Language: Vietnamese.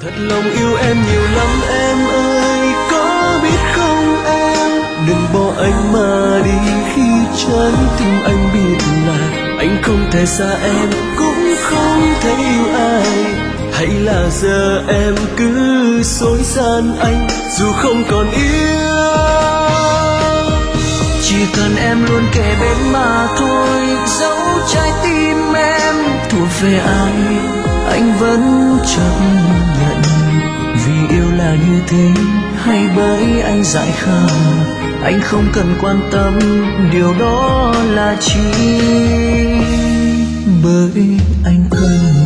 Thật lòng yêu em nhiều lắm em ơi, có biết không em? Đừng bỏ anh mà đi khi trái tim anh biết là anh không thể xa em, cũng không thể yêu ai. Hay là giờ em cứ dối gian anh dù không còn yêu. Chỉ cần em luôn kề bên mà thôi, dẫu trái tim em thuộc về ai anh vẫn chấp nhận. Vì yêu là như thế hay bởi anh dại khờ, anh không cần quan tâm điều đó là chi, bởi anh cần